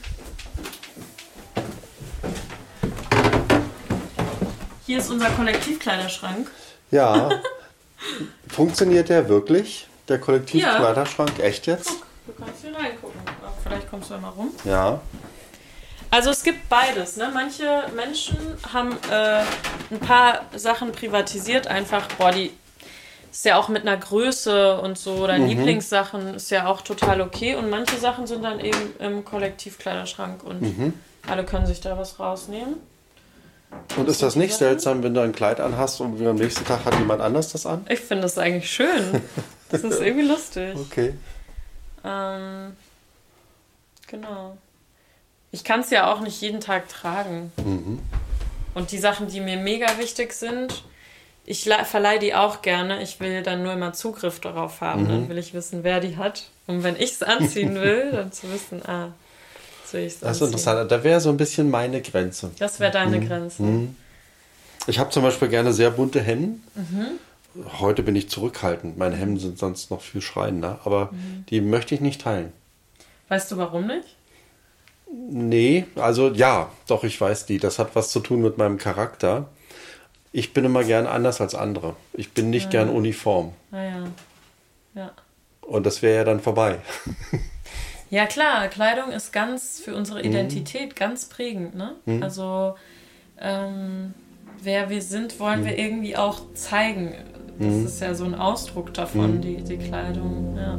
hier ist unser Kollektivkleiderschrank. Ja. Funktioniert der wirklich? Der Kollektivkleiderschrank? Echt jetzt? Guck, du kannst hier reingucken. Vielleicht kommst du ja mal rum. Ja. Also es gibt beides. Ne? Manche Menschen haben äh, ein paar Sachen privatisiert, einfach, boah, die ist ja auch mit einer Größe und so, oder Mhm. Lieblingssachen ist ja auch total okay. Und manche Sachen sind dann eben im Kollektivkleiderschrank und Mhm. alle können sich da was rausnehmen. Und ist das nicht seltsam, wenn du ein Kleid anhast und am nächsten Tag hat jemand anders das an? Ich finde das eigentlich schön. Das ist irgendwie lustig. Okay. Ähm, genau. Ich kann es ja auch nicht jeden Tag tragen. Mhm. Und die Sachen, die mir mega wichtig sind, ich le- verleihe die auch gerne. Ich will dann nur immer Zugriff darauf haben. Mhm. Dann will ich wissen, wer die hat. Und wenn ich es anziehen will, dann zu wissen, ah, so will ich es Das ist anziehen. interessant. Da wäre so ein bisschen meine Grenze. Das wäre deine Mhm. Grenze. Mhm. Ich habe zum Beispiel gerne sehr bunte Hemden. Mhm. Heute bin ich zurückhaltend. Meine Hemden sind sonst noch viel schreiender. Aber Mhm. die möchte ich nicht teilen. Weißt du, warum nicht? Nee, also ja, doch, ich weiß die. Das hat was zu tun mit meinem Charakter. Ich bin immer gern anders als andere. Ich bin nicht Ja. gern uniform. Naja. Ja. Und das wäre ja dann vorbei. Ja klar, Kleidung ist ganz für unsere Mhm. Identität ganz prägend, ne? Mhm. Also ähm, wer wir sind, wollen Mhm. wir irgendwie auch zeigen. Das Mhm. ist ja so ein Ausdruck davon, Mhm. die, die Kleidung. Ja.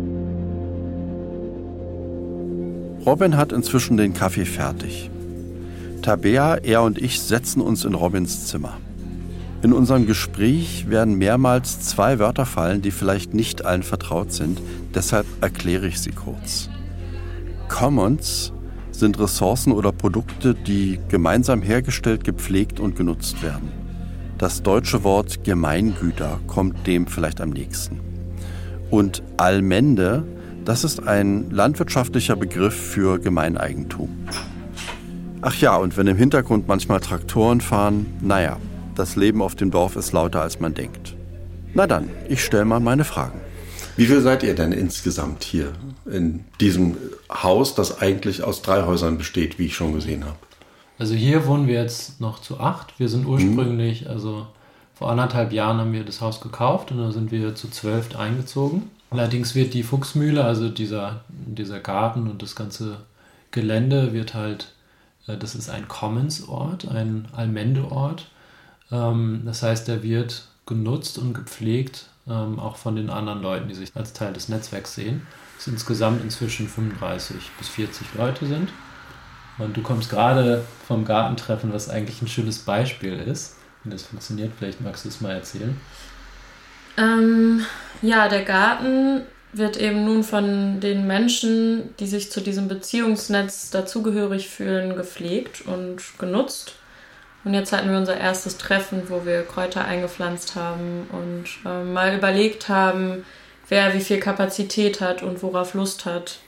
Robin hat inzwischen den Kaffee fertig. Tabea, er und ich setzen uns in Robins Zimmer. In unserem Gespräch werden mehrmals zwei Wörter fallen, die vielleicht nicht allen vertraut sind. Deshalb erkläre ich sie kurz. Commons sind Ressourcen oder Produkte, die gemeinsam hergestellt, gepflegt und genutzt werden. Das deutsche Wort Gemeingüter kommt dem vielleicht am nächsten. Und Allmende, das ist ein landwirtschaftlicher Begriff für Gemeineigentum. Ach ja, und wenn im Hintergrund manchmal Traktoren fahren, naja, das Leben auf dem Dorf ist lauter, als man denkt. Na dann, ich stelle mal meine Fragen. Wie viel seid ihr denn insgesamt hier in diesem Haus, das eigentlich aus drei Häusern besteht, wie ich schon gesehen habe? Also hier wohnen wir jetzt noch zu acht. Wir sind ursprünglich, mhm. also vor anderthalb Jahren haben wir das Haus gekauft und da sind wir zu zwölf eingezogen. Allerdings wird die Fuchsmühle, also dieser, dieser Garten und das ganze Gelände wird halt, das ist ein Commons-Ort, ein Allmende-Ort. Das heißt, der wird genutzt und gepflegt, auch von den anderen Leuten, die sich als Teil des Netzwerks sehen. Es insgesamt inzwischen fünfunddreißig bis vierzig Leute sind. Und du kommst gerade vom Gartentreffen, was eigentlich ein schönes Beispiel ist. Wie das funktioniert, vielleicht magst du es mal erzählen. Ähm, ja, der Garten wird eben nun von den Menschen, die sich zu diesem Beziehungsnetz dazugehörig fühlen, gepflegt und genutzt. Und jetzt hatten wir unser erstes Treffen, wo wir Kräuter eingepflanzt haben und äh, mal überlegt haben, wer wie viel Kapazität hat und worauf Lust hat.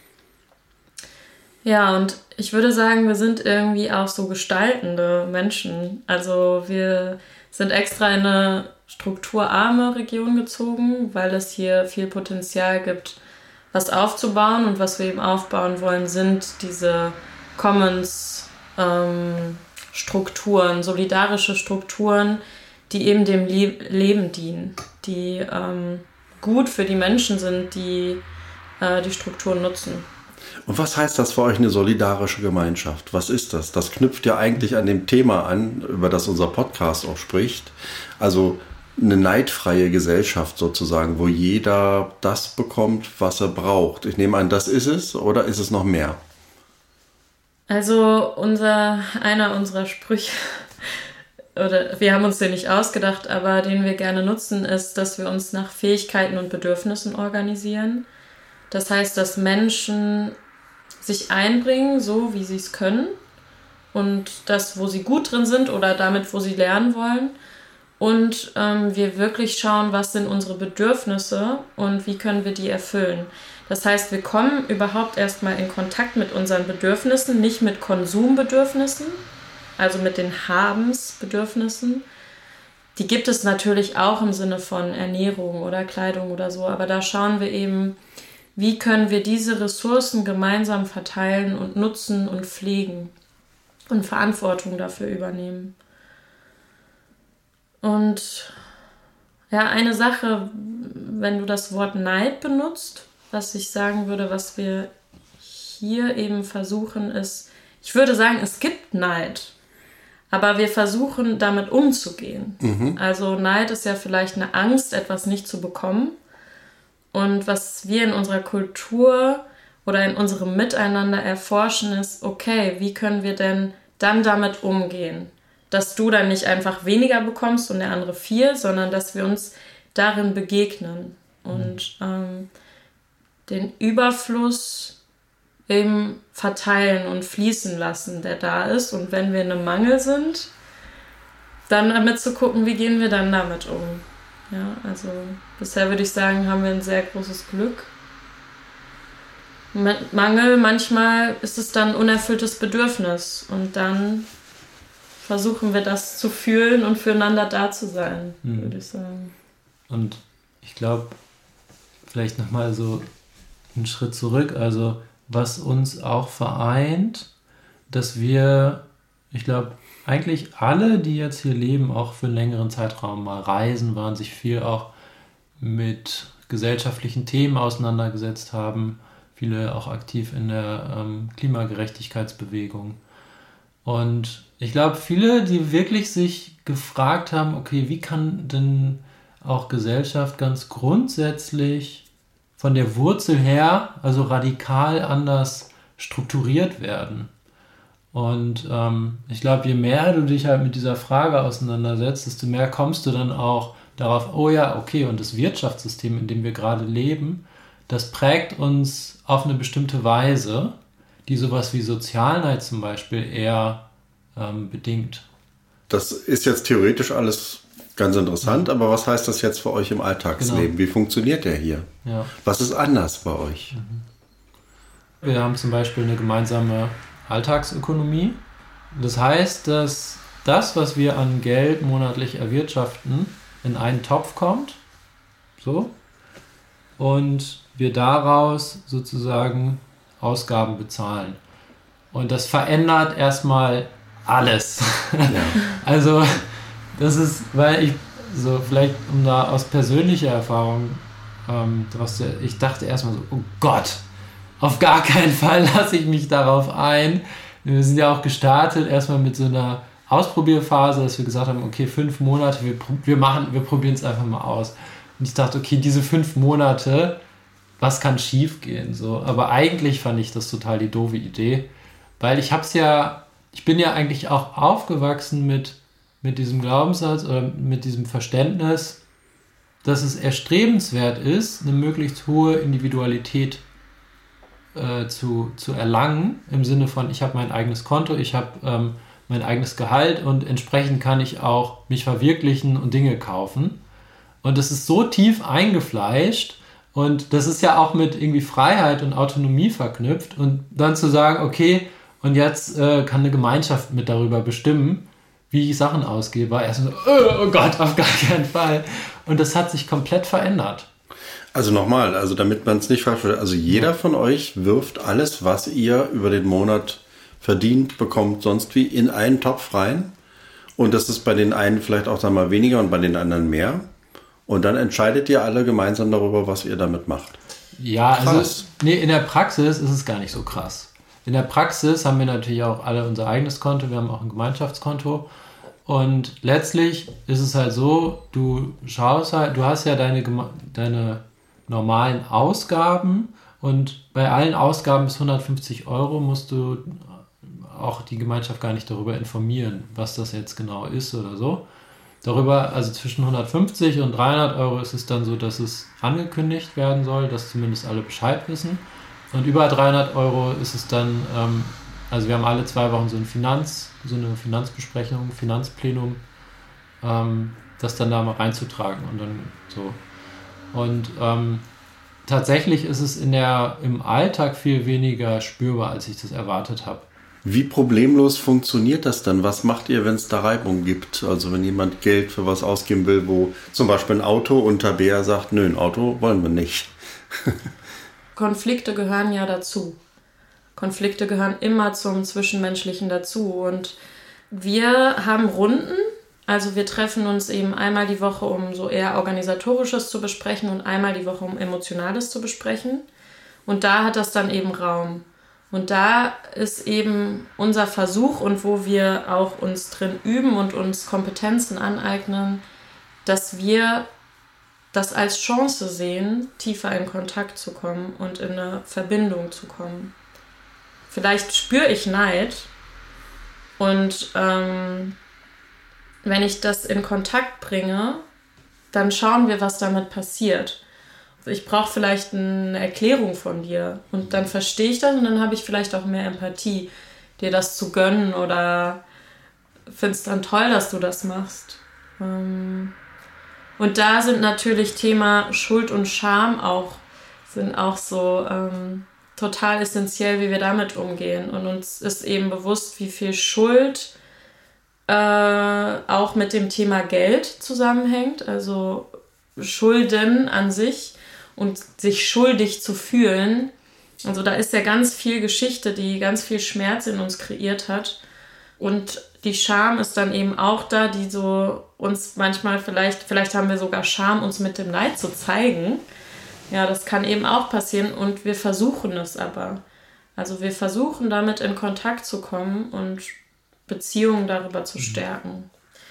Ja, und ich würde sagen, wir sind irgendwie auch so gestaltende Menschen. Also wir sind extra in eine strukturarme Region gezogen, weil es hier viel Potenzial gibt, was aufzubauen. Und was wir eben aufbauen wollen, sind diese Commons ähm, Strukturen, solidarische Strukturen, die eben dem Le- Leben dienen, die ähm, gut für die Menschen sind, die äh, die Strukturen nutzen. Und was heißt das für euch, eine solidarische Gemeinschaft? Was ist das? Das knüpft ja eigentlich an dem Thema an, über das unser Podcast auch spricht. Also eine neidfreie Gesellschaft sozusagen, wo jeder das bekommt, was er braucht. Ich nehme an, das ist es, oder ist es noch mehr? Also unser, einer unserer Sprüche, oder wir haben uns den nicht ausgedacht, aber den wir gerne nutzen, ist, dass wir uns nach Fähigkeiten und Bedürfnissen organisieren. Das heißt, dass Menschen sich einbringen, so wie sie es können und das, wo sie gut drin sind oder damit, wo sie lernen wollen. und ähm, wir wirklich schauen, was sind unsere Bedürfnisse und wie können wir die erfüllen. Das heißt, wir kommen überhaupt erstmal in Kontakt mit unseren Bedürfnissen, nicht mit Konsumbedürfnissen, also mit den Habensbedürfnissen. Die gibt es natürlich auch im Sinne von Ernährung oder Kleidung oder so, aber da schauen wir eben, wie können wir diese Ressourcen gemeinsam verteilen und nutzen und pflegen und Verantwortung dafür übernehmen. Und ja, eine Sache, wenn du das Wort Neid benutzt, was ich sagen würde, was wir hier eben versuchen, ist, ich würde sagen, es gibt Neid, aber wir versuchen damit umzugehen. Mhm. Also Neid ist ja vielleicht eine Angst, etwas nicht zu bekommen. Und was wir in unserer Kultur oder in unserem Miteinander erforschen, ist, okay, wie können wir denn dann damit umgehen? Dass du dann nicht einfach weniger bekommst und der andere viel, sondern dass wir uns darin begegnen und ähm, den Überfluss eben verteilen und fließen lassen, der da ist. Und wenn wir in einem Mangel sind, dann damit zu gucken, wie gehen wir dann damit um. Ja, also bisher würde ich sagen, haben wir ein sehr großes Glück. Mit Mangel, manchmal ist es dann ein unerfülltes Bedürfnis und dann versuchen wir das zu fühlen und füreinander da zu sein, mhm. würde ich sagen. Und ich glaube, vielleicht nochmal so einen Schritt zurück, also was uns auch vereint, dass wir, ich glaube, eigentlich alle, die jetzt hier leben, auch für einen längeren Zeitraum mal reisen waren, sich viel auch mit gesellschaftlichen Themen auseinandergesetzt haben, viele auch aktiv in der ähm, Klimagerechtigkeitsbewegung. Und ich glaube, viele, die wirklich sich gefragt haben, okay, wie kann denn auch Gesellschaft ganz grundsätzlich von der Wurzel her, also radikal anders strukturiert werden? Und ähm, ich glaube, je mehr du dich halt mit dieser Frage auseinandersetzt, desto mehr kommst du dann auch darauf, oh ja, okay, und das Wirtschaftssystem, in dem wir gerade leben, das prägt uns auf eine bestimmte Weise, die sowas wie Sozialneid zum Beispiel eher ähm, bedingt. Das ist jetzt theoretisch alles ganz interessant, aber was heißt das jetzt für euch im Alltagsleben? Genau. Wie funktioniert der hier? Ja. Was ist anders bei euch? Wir haben zum Beispiel eine gemeinsame Alltagsökonomie. Das heißt, dass das, was wir an Geld monatlich erwirtschaften, in einen Topf kommt, so, und wir daraus sozusagen Ausgaben bezahlen. Und das verändert erstmal alles. Ja. Also das ist, weil ich so vielleicht, um da aus persönlicher Erfahrung, ähm, daraus, ich dachte erstmal so, oh Gott, auf gar keinen Fall lasse ich mich darauf ein. Wir sind ja auch gestartet erstmal mit so einer Ausprobierphase, dass wir gesagt haben, okay, fünf Monate, wir, wir machen, wir probieren es einfach mal aus. Und ich dachte, okay, diese fünf Monate, was kann schief gehen? So. Aber eigentlich fand ich das total die doofe Idee, weil ich hab's ja, ich bin ja eigentlich auch aufgewachsen mit, mit diesem Glaubenssatz oder mit diesem Verständnis, dass es erstrebenswert ist, eine möglichst hohe Individualität äh, zu, zu erlangen, im Sinne von, ich habe mein eigenes Konto, ich habe ähm, mein eigenes Gehalt und entsprechend kann ich auch mich verwirklichen und Dinge kaufen. Und das ist so tief eingefleischt und das ist ja auch mit irgendwie Freiheit und Autonomie verknüpft und dann zu sagen, okay, und jetzt äh, kann eine Gemeinschaft mit darüber bestimmen, wie ich Sachen ausgebe, war erst so, oh Gott, auf gar keinen Fall. Und das hat sich komplett verändert. Also nochmal, also damit man es nicht falsch versteht, also jeder ja. von euch wirft alles, was ihr über den Monat verdient, bekommt, sonst wie, in einen Topf rein. Und das ist bei den einen vielleicht auch dann mal weniger und bei den anderen mehr. Und dann entscheidet ihr alle gemeinsam darüber, was ihr damit macht. Ja, krass. Also nee, in der Praxis ist es gar nicht so krass. In der Praxis haben wir natürlich auch alle unser eigenes Konto, wir haben auch ein Gemeinschaftskonto. Und letztlich ist es halt so, du schaust halt, du hast ja deine, deine normalen Ausgaben und bei allen Ausgaben bis hundertfünfzig Euro musst du auch die Gemeinschaft gar nicht darüber informieren, was das jetzt genau ist oder so. Darüber, also zwischen hundertfünfzig und dreihundert Euro ist es dann so, dass es angekündigt werden soll, dass zumindest alle Bescheid wissen. Und über dreihundert Euro ist es dann, ähm, also wir haben alle zwei Wochen so, ein Finanz, so eine Finanzbesprechung, Finanzplenum, ähm, das dann da mal reinzutragen und dann so. Und ähm, tatsächlich ist es in der, im Alltag viel weniger spürbar, als ich das erwartet habe. Wie problemlos funktioniert das dann? Was macht ihr, wenn es da Reibung gibt? Also wenn jemand Geld für was ausgeben will, wo zum Beispiel ein Auto und Tabea sagt, nö, ein Auto wollen wir nicht. Konflikte gehören ja dazu. Konflikte gehören immer zum Zwischenmenschlichen dazu. Und wir haben Runden, also wir treffen uns eben einmal die Woche, um so eher Organisatorisches zu besprechen und einmal die Woche, um Emotionales zu besprechen. Und da hat das dann eben Raum. Und da ist eben unser Versuch und wo wir auch uns drin üben und uns Kompetenzen aneignen, dass wir das als Chance sehen, tiefer in Kontakt zu kommen und in eine Verbindung zu kommen. Vielleicht spüre ich Neid und ähm, wenn ich das in Kontakt bringe, dann schauen wir, was damit passiert. Ich brauche vielleicht eine Erklärung von dir und dann verstehe ich das und dann habe ich vielleicht auch mehr Empathie, dir das zu gönnen oder finde es dann toll, dass du das machst. Und da sind natürlich Thema Schuld und Scham auch, sind auch so ähm, total essentiell, wie wir damit umgehen. Und uns ist eben bewusst, wie viel Schuld äh, auch mit dem Thema Geld zusammenhängt, also Schulden an sich. Und sich schuldig zu fühlen, also da ist ja ganz viel Geschichte, die ganz viel Schmerz in uns kreiert hat. Und die Scham ist dann eben auch da, die so uns manchmal vielleicht, vielleicht haben wir sogar Scham, uns mit dem Neid zu zeigen. Ja, das kann eben auch passieren und wir versuchen es aber. Also wir versuchen damit in Kontakt zu kommen und Beziehungen darüber zu stärken.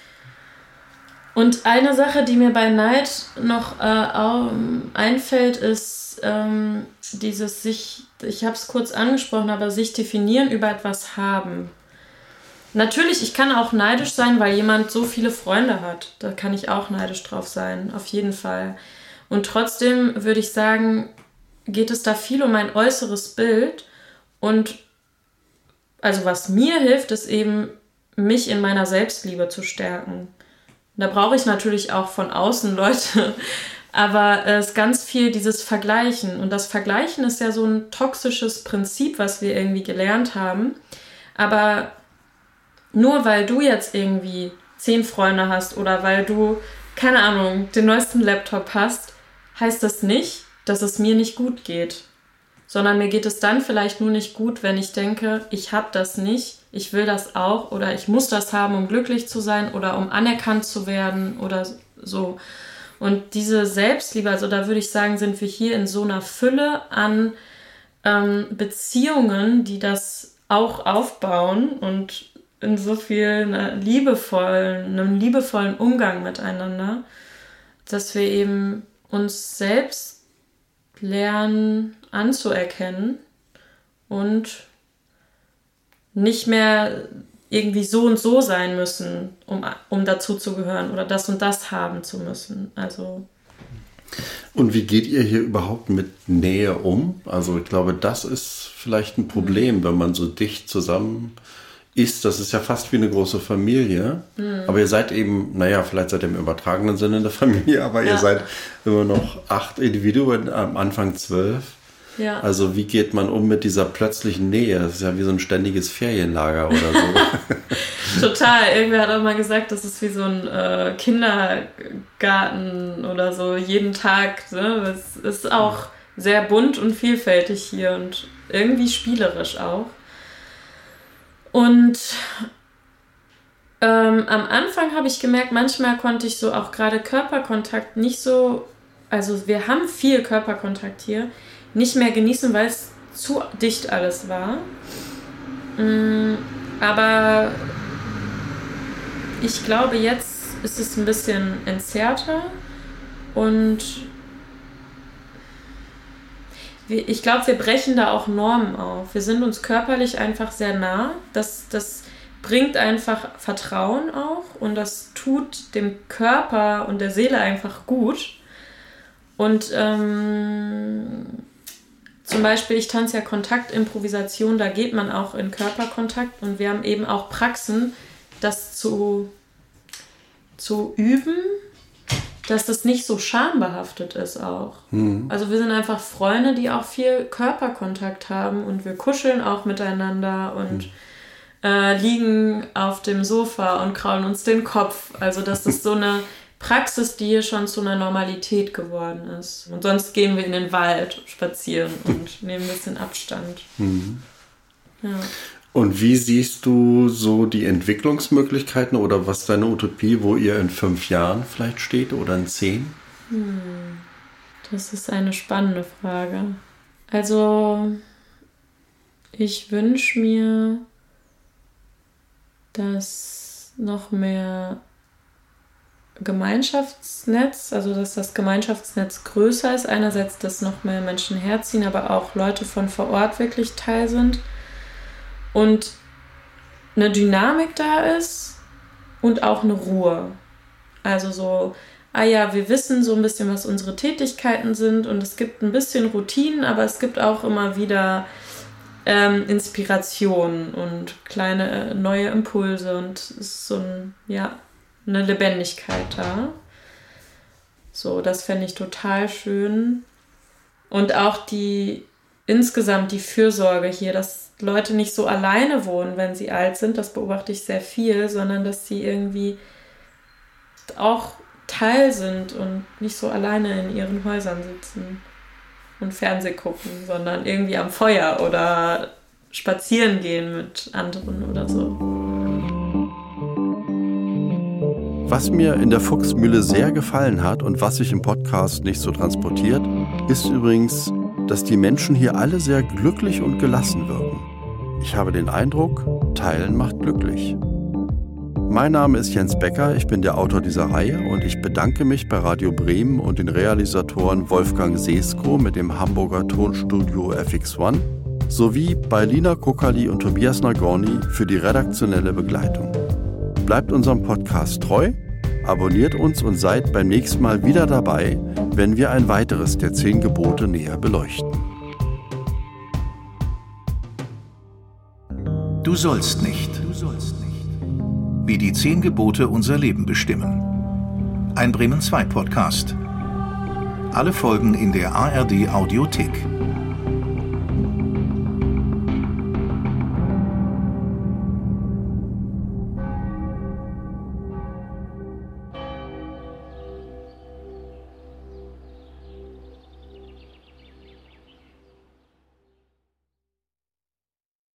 Und eine Sache, die mir bei Neid noch äh, einfällt, ist ähm, dieses sich, ich habe es kurz angesprochen, aber sich definieren über etwas haben. Natürlich, ich kann auch neidisch sein, weil jemand so viele Freunde hat. Da kann ich auch neidisch drauf sein, auf jeden Fall. Und trotzdem würde ich sagen, geht es da viel um ein äußeres Bild. Und also was mir hilft, ist eben, mich in meiner Selbstliebe zu stärken. Da brauche ich natürlich auch von außen Leute, aber es ist ganz viel dieses Vergleichen. Und das Vergleichen ist ja so ein toxisches Prinzip, was wir irgendwie gelernt haben. Aber nur weil du jetzt irgendwie zehn Freunde hast oder weil du, keine Ahnung, den neuesten Laptop hast, heißt das nicht, dass es mir nicht gut geht. Sondern mir geht es dann vielleicht nur nicht gut, wenn ich denke, ich habe das nicht, ich will das auch oder ich muss das haben, um glücklich zu sein oder um anerkannt zu werden oder so. Und diese Selbstliebe, also da würde ich sagen, sind wir hier in so einer Fülle an ähm, Beziehungen, die das auch aufbauen und in so viel ne, liebevollen, einem liebevollen Umgang miteinander, dass wir eben uns selbst lernen anzuerkennen und nicht mehr irgendwie so und so sein müssen, um, um dazu zu gehören oder das und das haben zu müssen. Also. Und wie geht ihr hier überhaupt mit Nähe um? Also ich glaube, das ist vielleicht ein Problem, mhm. wenn man so dicht zusammen ist. Das ist ja fast wie eine große Familie. Mhm. Aber ihr seid eben, naja, vielleicht seid ihr im übertragenen Sinne eine Familie, aber ja. ihr seid immer noch acht Individuen, am Anfang zwölf. Ja. Also wie geht man um mit dieser plötzlichen Nähe? Das ist ja wie so ein ständiges Ferienlager oder so. Total. Irgendwer hat auch mal gesagt, das ist wie so ein äh, Kindergarten oder so, jeden Tag. Ne? Es ist auch sehr bunt und vielfältig hier und irgendwie spielerisch auch. Und ähm, am Anfang habe ich gemerkt, manchmal konnte ich so auch gerade Körperkontakt nicht so, also wir haben viel Körperkontakt hier, nicht mehr genießen, weil es zu dicht alles war. Aber ich glaube, jetzt ist es ein bisschen entzerrter und ich glaube, wir brechen da auch Normen auf. Wir sind uns körperlich einfach sehr nah. Das, das bringt einfach Vertrauen auch und das tut dem Körper und der Seele einfach gut. Und ähm, zum Beispiel, ich tanze ja Kontaktimprovisation, da geht man auch in Körperkontakt und wir haben eben auch Praxen, das zu, zu üben, dass das nicht so schambehaftet ist auch. Mhm. Also wir sind einfach Freunde, die auch viel Körperkontakt haben und wir kuscheln auch miteinander und mhm. äh, liegen auf dem Sofa und kraulen uns den Kopf. Also das ist so eine Praxis, die hier schon zu einer Normalität geworden ist. Und sonst gehen wir in den Wald spazieren und nehmen ein bisschen Abstand. Mhm. Ja. Und wie siehst du so die Entwicklungsmöglichkeiten oder was ist deine Utopie, wo ihr in fünf Jahren vielleicht steht oder in zehn? Hm. Das ist eine spannende Frage. Also ich wünsche mir, dass noch mehr Gemeinschaftsnetz, also dass das Gemeinschaftsnetz größer ist. Einerseits, dass noch mehr Menschen herziehen, aber auch Leute von vor Ort wirklich Teil sind. Und eine Dynamik da ist und auch eine Ruhe. Also so, ah ja, wir wissen so ein bisschen, was unsere Tätigkeiten sind und es gibt ein bisschen Routinen, aber es gibt auch immer wieder ähm, Inspirationen und kleine äh, neue Impulse und es ist so ein, ja, eine Lebendigkeit da. So, das fände ich total schön. Und auch die insgesamt die Fürsorge hier, dass Leute nicht so alleine wohnen, wenn sie alt sind, das beobachte ich sehr viel, sondern dass sie irgendwie auch Teil sind und nicht so alleine in ihren Häusern sitzen und Fernseh gucken, sondern irgendwie am Feuer oder spazieren gehen mit anderen oder so. Was mir in der Fuchsmühle sehr gefallen hat und was sich im Podcast nicht so transportiert, ist übrigens, dass die Menschen hier alle sehr glücklich und gelassen wirken. Ich habe den Eindruck, Teilen macht glücklich. Mein Name ist Jens Becker, ich bin der Autor dieser Reihe und ich bedanke mich bei Radio Bremen und den Realisatoren Wolfgang Sesko mit dem Hamburger Tonstudio F X eins sowie bei Lina Kokali und Tobias Nagorny für die redaktionelle Begleitung. Bleibt unserem Podcast treu, abonniert uns und seid beim nächsten Mal wieder dabei, wenn wir ein weiteres der zehn Gebote näher beleuchten. Du sollst nicht. Wie die zehn Gebote unser Leben bestimmen. Ein Bremen zwei Podcast. Alle Folgen in der A R D Audiothek.